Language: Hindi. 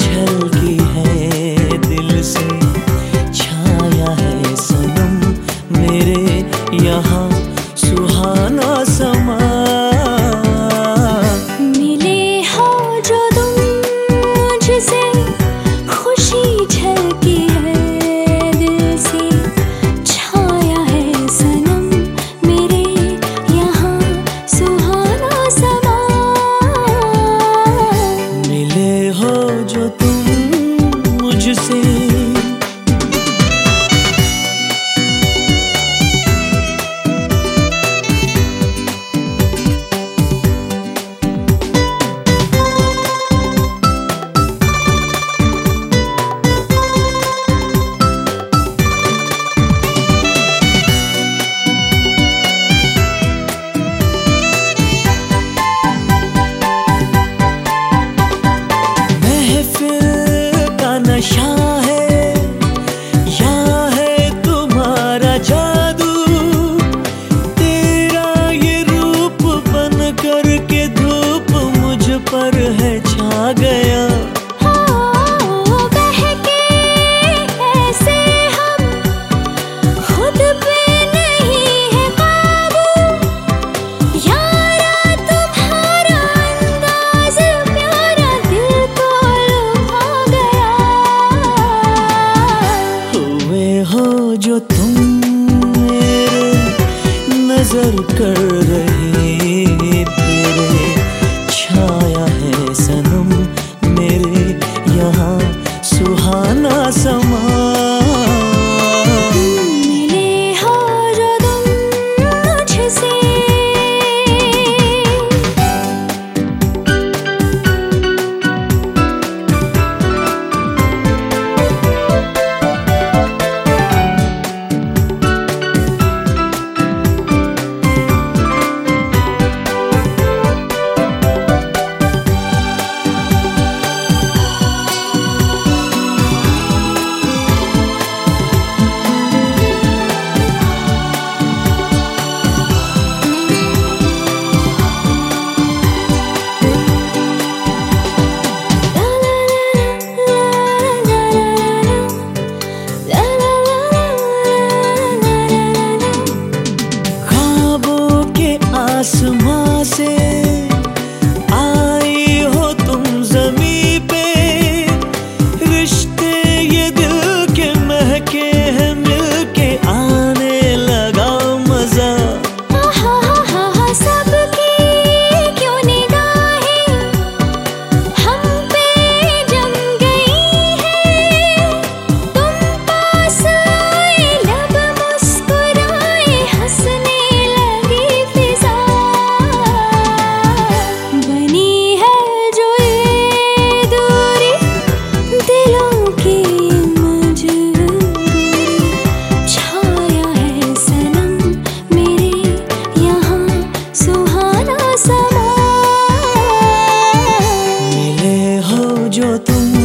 झलकी है दिल से, छाया है सनम मेरे यहाँ सुहाना समा। मिले हो जो तुम मुझसे, खुशी झलकी है दिल से, छाया है सनम मेरे यहाँ सुहाना समा। मिले हो जो तुम मुझसे। नशा है या है तुम्हारा जादू, तेरा ये रूप बन कर के धूप मुझ पर है छा गया। बहके ऐसे हम, खुद पे नहीं है काबू, यारा तुम्हारा अंदाज प्यारा दिल को लुभा गया। हुए हो जो तुम मेरे, नजर कर रहे तेरे, छाया है सनम मेरे यहाँ सुहाना समा। मिले हो जो तुम मुझसे। आसमां से आई हो तुम ज़मीं पे, रिश्ते ये दिल के महके हैं मिलके आने लगा मजा। सबकी क्यों निगाहें हम पे जम गई हैं, तुम पास आए लब मुस्कुराए हंसने लगी फिजा। बनी है जो ये दूरी दिलों की मजबूरी, छाया है सनम मेरे यहाँ सुहाना समा। मिले हो जो तुम